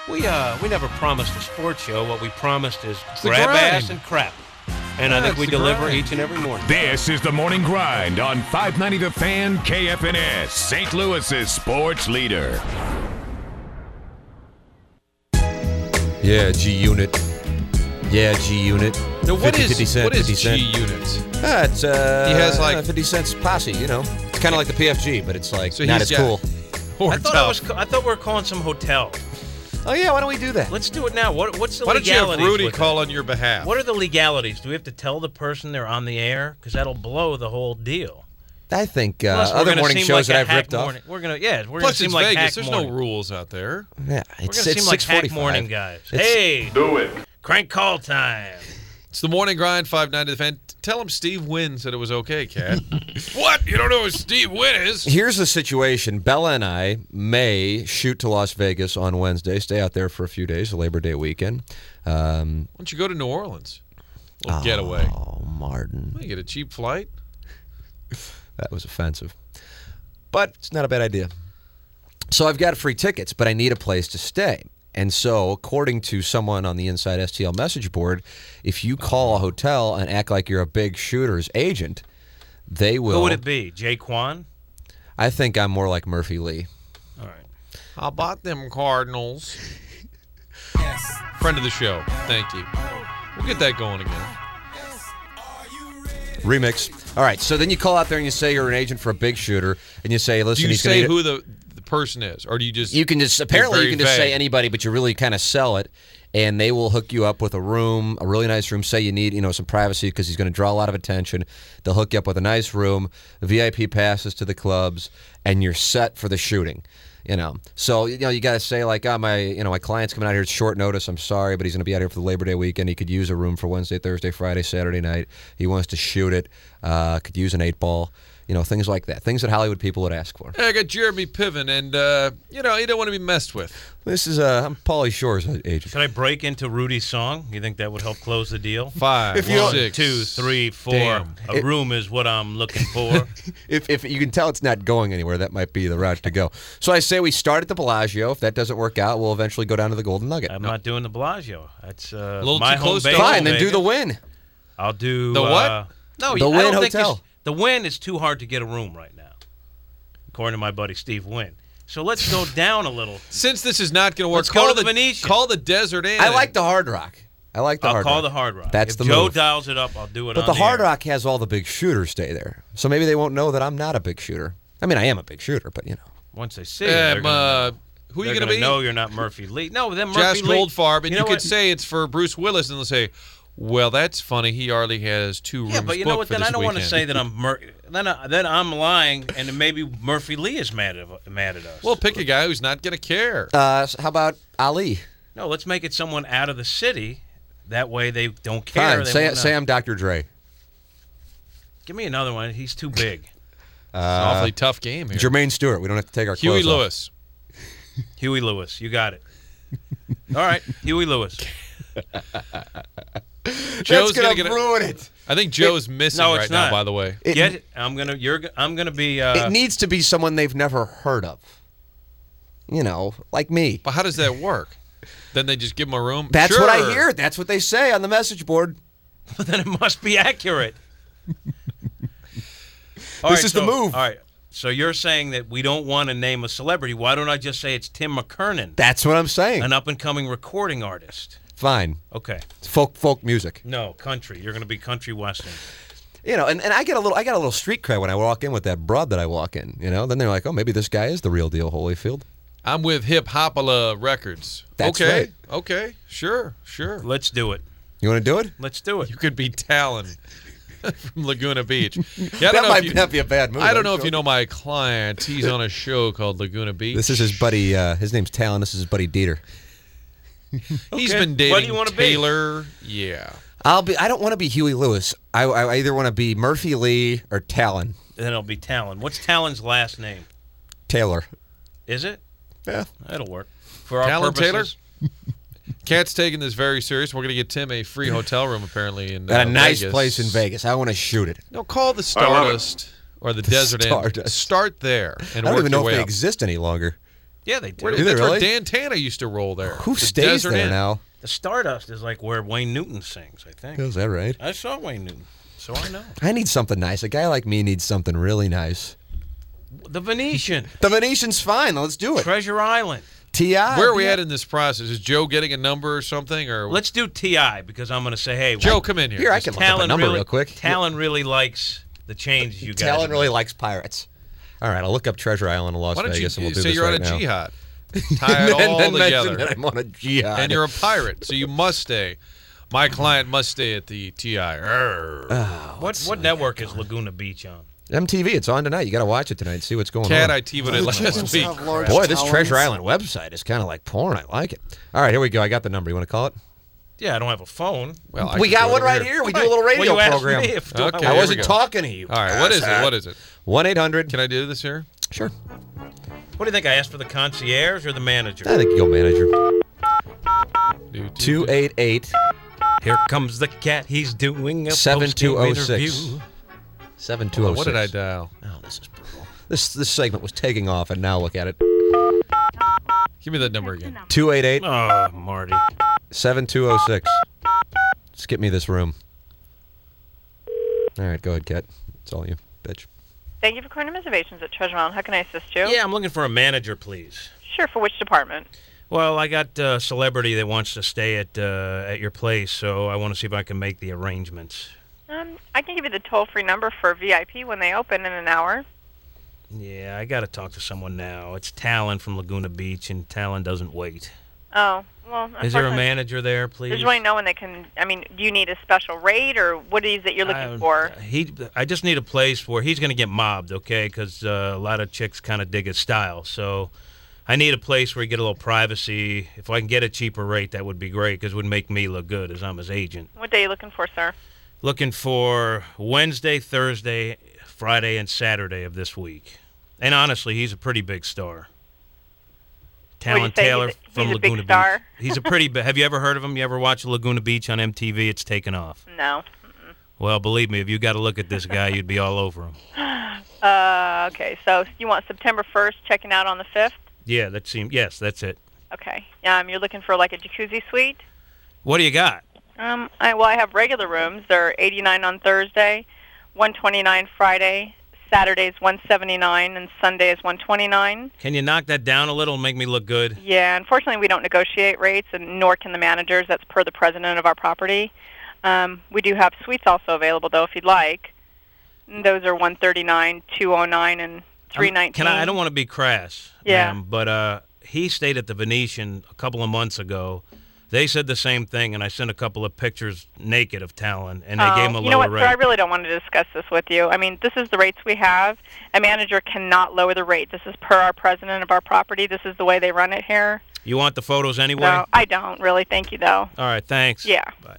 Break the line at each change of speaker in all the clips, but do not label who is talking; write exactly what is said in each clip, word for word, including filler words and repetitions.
We uh we never promised a sports show. What we promised is
the
grab
grind.
ass and crap. And
Yeah,
I think
it's
we
the
deliver
grind.
each and every morning.
This is the Morning Grind on five ninety The Fan, K F N S, Saint Louis's sports leader.
Yeah, G-Unit. Yeah, G-Unit.
Now, what
fifty,
is
fifty cent,
what is
fifty cent.
G-Unit?
Ah, it's, uh,
He has, like-
fifty cents posse, you know. It's kind of like the P F G, but it's like
So
not
he's
as
got-
cool.
Or
I thought
tough.
I was. ca- I thought we were calling some hotel.
Oh, yeah, why don't we do that?
Let's do it now. What what's the
Why don't you have
legalities?
Rudy
with
call
it?
on your behalf?
What are the legalities? Do we have to tell the person they're on the air? Because that'll blow the whole deal.
I think uh,
Plus, we're
other
gonna
morning
seem
shows
like
that
a
I've
hack
ripped
morning. We're gonna yeah. We're
Plus,
gonna
it's
seem like
Vegas.
hack
There's
morning.
no rules out there.
off. Yeah,
We're
it's,
gonna
it's
seem like hack
six forty-five.
morning guys.
It's-
Hey,
Do it.
crank call time.
It's the Morning Grind, five ninety The Fan. Tell him Steve Wynn said it was okay, Cat. What? You don't know who Steve Wynn is?
Here's the situation. Bella and I may shoot to Las Vegas on Wednesday, stay out there for a few days, the Labor Day weekend. Um,
Why don't you go to New Orleans? Little getaway.
Oh, Martin.
You get a cheap flight.
That was offensive. But it's not a bad idea. So I've got free tickets, but I need a place to stay. And so, according to someone on the Inside S T L message board, if you call a hotel and act like you're a big shooter's agent, they will.
Who would it be? Jaquan?
I think I'm more like Murphy Lee.
All right.
How about them Cardinals? Friend of the show. Thank you. We'll get that going again.
Remix. All right, so then you call out there and you say you're an agent for a big shooter, and you say, listen,
Do you
he's
say
gonna
who the, the person is, or do you just...
You can just apparently
very
you can just say
vague?
anybody, but you really kind of sell it, and they will hook you up with a room, a really nice room. Say you need you know some privacy because he's going to draw a lot of attention. They'll hook you up with a nice room, V I P passes to the clubs, and you're set for the shooting. You know, so you know you got to say like, oh my, you know, my client's coming out here at short notice. I'm sorry, but he's going to be out here for the Labor Day weekend. He could use a room for Wednesday, Thursday, Friday, Saturday night. He wants to shoot it. Uh, could use an eight ball. You know, things like that. Things that Hollywood people would ask for.
Hey, I got Jeremy Piven, and, uh, you know, he don't want to be messed with.
This is uh, I'm Pauly Shore's agent.
Should I break into Rudy's song? You think that would help close the deal?
Five,
If you don't-
six.
Two, three, four.
Damn.
A
It-
room is what I'm looking for.
If, if you can tell it's not going anywhere, that might be the route to go. So I say we start at the Bellagio. If that doesn't work out, we'll eventually go down to the Golden Nugget.
I'm not doing the Bellagio. That's uh,
little
my
too
home
close to
base.
home.
Fine, then do
Vegas.
the Win.
I'll do
The what?
Uh, no,
The
I
Wynn
don't think
Hotel.
this- The Wynn is too hard to get a room right now, according to my buddy Steve Wynn. So let's go down a little.
Since this is not going to work,
Let's go
call
to the
the
Venetian.
Call the Desert Inn.
I like the Hard Rock. I like the
I'll
Hard
call
Rock.
the Hard Rock.
That's
if
the
Joe
move.
dials it up, I'll do it
But
on
the Hard
air.
Rock has all the big shooters stay there. So maybe they won't know that I'm not a big shooter. I mean, I am a big shooter, but you know.
Once they see it, they're
Um,
gonna
uh,
know.
who are
They're
you
gonna
going to be?
know you're not Murphy Lee. No, then Murphy
Josh
Lee.
Goldfarb, and you,
know
could
what?
say it's for Bruce Willis, and they'll say, well, that's funny. He hardly has two rooms
Yeah, but you
booked
know what?
for
Then
this
I don't want to
weekend.
say that I'm Mur- then I, then I'm lying, and then maybe Murphy Lee is mad at mad at us.
Well, pick a guy who's not going to care.
Uh, so how about Ali?
no, let's make it someone out of the city. That way they don't care.
Fine.
They
Say,
won't
say
know.
I'm Doctor Dre.
Give me another one. He's too big.
It's an awfully tough game here.
Jermaine Stewart. We don't have to take our
Huey
clothes off.
Lewis.
Huey Lewis. You got it. All right, Huey Lewis.
Joe's
That's
gonna
gonna
get a-
ruin it.
I think Joe's missing
No, it's
right now,
not.
by the way.
It,
Get it? I'm gonna. You're. g- I'm gonna be. Uh,
it needs to be someone they've never heard of. You know, like me.
But how does that work? Then they just give him a room?
That's what I
Sure.
hear. That's what they say on the message board.
but then it must be accurate. All
This
right,
is the
so-
move.
All right. So you're saying that we don't want to name a celebrity. Why don't I just say it's Tim McKernan,
That's what I'm saying.
an up-and-coming recording artist?
Fine.
Okay.
It's folk folk music.
No, country. You're going to be country western.
You know, and, and I get a little I got a little street cred when I walk in with that broad that I walk in. You know, then they're like, oh, maybe this guy is the real deal, Holyfield.
I'm with Hip Hopala Records.
That's
okay.
right.
Okay. Sure. Sure.
Let's do it.
You want to do it?
Let's do it.
You could be Talon from Laguna Beach. Yeah, I don't
That
know
might
if you,
not be a bad move.
I don't
I'm
know if
sure.
you know my client. He's on a show called Laguna Beach.
This is his buddy. Uh, his name's Talon. This is his buddy Dieter.
He's
Okay.
been dating
What do you wanna be?
Taylor. Yeah.
I'll be. I don't want to be Huey Lewis. I, I either want to be Murphy Lee or Talon
Then it'll be Talon. What's Talon's last name?
Taylor.
Is it?
Yeah.
That'll work. For our
Talon
purposes.
Taylor? Cat's taking this very serious. We're going to get Tim a free hotel room, apparently, in uh,
At a nice
Vegas.
place in Vegas. I want to shoot it.
No, call the Stardust or the, Desert Inn.
Stardust.
Start there and
I don't
work
even
your
know if
way
they
up.
exist any longer.
Yeah, they do.
Where,
Do
that's
they
where
really?
Dan Tana used to roll there.
Who
The
stays
Desert
there
Inn.
now?
The Stardust is like where Wayne Newton sings, I think.
Is that right?
I saw Wayne Newton, so I know.
I need something nice. A guy like me needs something really nice.
The Venetian,
The Venetian's fine. Let's do it.
Treasure Island.
T I
Where are we at in this process? Is Joe getting a number or something? Or
Let's do T I because I'm going to say, hey,
Joe, come in here.
Here, I can look up a
Talon
number
really,
real quick.
Talon really likes the changes you guys.
Talon
have
really
made.
likes pirates. All right, I'll look up Treasure Island in Las
Why don't
Vegas,
you
and we'll do
say
this
you're
right
on a
now.
jihad? Tie it
and
all
then mention
together.
that I'm on a jihad.
And you're a pirate, so you must stay. My client must stay at the T I.
Oh,
What what network is Laguna Beach on?
M T V, it's on tonight. You got to watch it tonight. See what's going
Cat,
on.
I T-would it last week.
Boy, this Treasure Island website is kind of like porn. I like it. All right, here we go. I got the number. You want to call it?
Yeah, I don't have a phone.
Well, I
we
can
got
do it
one
over
right here. We do a little
Well,
radio
you asked
program.
me if-
Okay.
I
here we
wasn't
go.
talking to you.
All right, what is it? What is it?
one eight hundred.
Can I do this here?
Sure.
What do you think? I asked for the concierge or the manager?
I think you go manager.
Do, do,
two
do.
eight eight,
Here comes the cat. He's doing a
seven two oh six.
interview.
seven two oh six.
What did I dial?
Oh, this is brutal. This, this segment was taking off, and now look at it.
Give me that number again.
two eight eight,
Oh, Marty.
seven two oh six. Skip me this room. All right, go ahead, Kat. It's all you, bitch.
Thank you for calling Reservations at Treasure Island. How can I assist you?
Yeah, I'm looking for a manager, please.
Sure, for which department?
Well, I got a celebrity that wants to stay at uh, at your place, so I want to see if I can make the arrangements.
Um, I can give you the toll-free number for V I P when they open in an hour.
Yeah, I got to talk to someone now. It's Talon from Laguna Beach, and Talon doesn't wait.
Oh, well,
Is there a
unfortunately,
manager there, please?
There's really no one that can, I mean, do you need a special rate, or what is it you're looking
I,
for?
He, I just need a place where he's going to get mobbed, okay? Because uh, a lot of chicks kind of dig his style. So I need a place where you get a little privacy. If I can get a cheaper rate, that would be great because it would make me look good as I'm his agent.
What day are you looking for, sir?
Looking for Wednesday, Thursday, Friday, and Saturday of this week. And honestly, he's a pretty big star.
What'd you
Talon
say?
Taylor
He's a-
from
he's a big
Laguna
star?
Beach. He's a pretty big. Have you ever heard of him? You ever watched Laguna Beach on M T V? It's taken off.
No.
Well, believe me, if you got to look at this guy, you'd be all over him.
Uh, okay, so you want September first, checking out on the fifth?
Yeah, that seems. Yes, that's it.
Okay. Um, you're looking for like a jacuzzi suite?
What do you got?
Um, I, well, I have regular rooms. They're eighty-nine on Thursday, one twenty-nine Friday, Saturday's one seventy-nine, and Sunday is one twenty-nine.
Can you knock that down a little and make me look good?
Yeah, unfortunately, we don't negotiate rates, and nor can the managers. That's per the president of our property. Um, we do have suites also available, though, if you'd like. And those are one thirty-nine, two oh nine, and three nineteen.
Can I? I don't want to be crass.
Yeah.
ma'am, but uh, he stayed at the Venetian a couple of months ago. They said the same thing, and I sent a couple of pictures naked of Talon, and they
Oh,
gave him a
you know
lower
what,
rate.
sir? I really don't want to discuss this with you. I mean, this is the rates we have. A manager cannot lower the rate. This is per our president of our property. This is the way they run it here.
You want the photos anyway?
No, I don't really. Thank you, though.
All right, thanks.
Yeah.
Bye.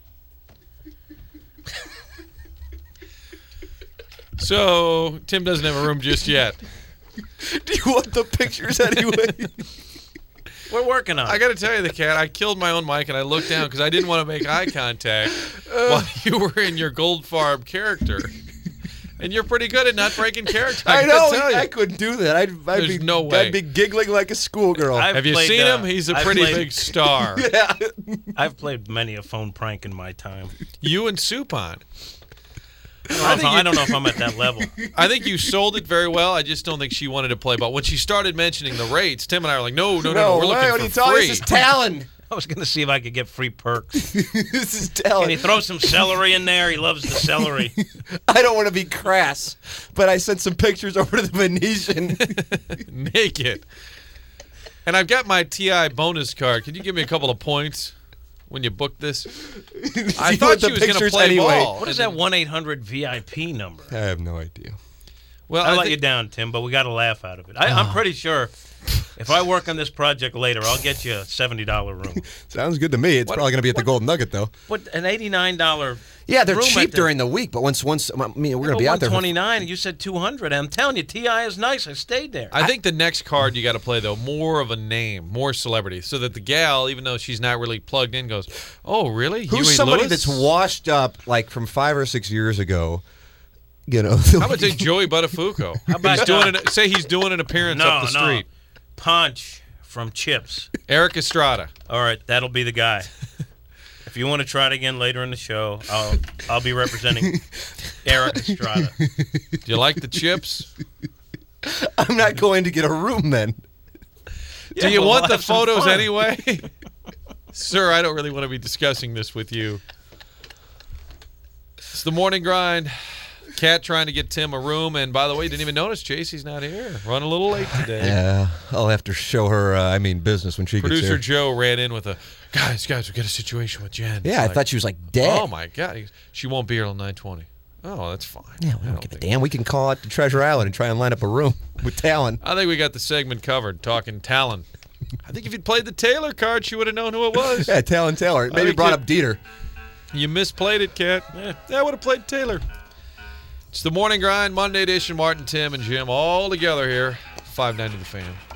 So Tim doesn't have a room just yet.
Do you want the pictures anyway?
We're working on it.
I got to tell you, the cat. I killed my own mic and I looked down because I didn't want to make eye contact while you were in your Goldfarb character. And you're pretty good at not breaking character. I,
I know.
gotta tell you.
I couldn't do that. I'd, I'd
There's
be
no way.
I'd be giggling like a schoolgirl.
I've
Have you
played,
seen
uh,
him? He's a
I've
pretty
played-
big star.
yeah.
I've played many a phone prank in my time.
You and Supon.
I don't, know if, I, I don't know if I'm at that level.
I think you sold it very well. I just don't think she wanted to play ball. When she started mentioning the rates, Tim and I were like, no, no, no, no, we're
way.
looking
What
for
are you talking?
free.
This is Talon.
I was going to see if I could get free perks.
This is
Can
Talon.
you throw some celery in there? He loves the celery.
I don't want to be crass, but I sent some pictures over to the Venetian.
Naked. And I've got my T I bonus card. Can you give me a couple of points when you booked this? I
You
thought
want
she
the
was going to
pictures
play
anyway.
ball.
What is that one eight hundred V I P number?
I have no idea.
Well,
I
I
let
think-
you down, Tim, but we got a laugh out of it. I, I'm pretty sure if I work on this project later, I'll get you a seventy dollar room.
Sounds good to me. It's
What-
probably going to be at the Golden Nugget, though.
What, an eighty-nine dollar
Yeah, they're
room
cheap
at the-
during the week, but once once I mean we're going to be out there.
one
For,
twenty-nine, and you said two hundred. I'm telling you, T I is nice. I stayed there.
I think the next card you got to play, though, more of a name, more celebrity, so that the gal, even though she's not really plugged in, goes, oh, really?
who's
Huey
somebody
Lewis?
that's washed up like from five or six years ago? You know.
How about say Joey Buttafuoco?
How about,
he's doing
uh,
an, say he's doing an appearance
no,
up the
no.
street.
Punch from Chips.
Eric Estrada.
All right, that'll be the guy. If you want to try it again later in the show, I'll I'll be representing Eric Estrada.
Do you like the Chips?
I'm not going to get a room then.
Do
Yeah,
you
well,
want
we'll
the
have some
photos
fun.
anyway? Sir, I don't really want to be discussing this with you. It's the morning grind. Cat trying to get Tim a room, and by the way, you didn't even notice J.C.'s not here. Running a little late today.
Yeah, I'll have to show her. Uh, I mean, business when she gets
Producer
here.
Joe ran in with a, guys, guys, we got a situation with Jen.
Yeah, I
Like,
thought she was like dead.
oh my God, He- she won't be here till nine twenty. Oh, that's fine.
Yeah, we
I
don't give a
think-
damn. We can call out to Treasure Island and try and line up a room with Talon.
I think we got the segment covered. Talking Talon. I think if you'd played the Taylor card, she would have known who it was.
Yeah, Talon Taylor. Maybe
think
brought
it-
up Dieter.
You misplayed it, Cat. Yeah, I would have played Taylor. It's the morning grind, Monday edition. Martin, Tim, and Jim all together here. five ninety The Fan.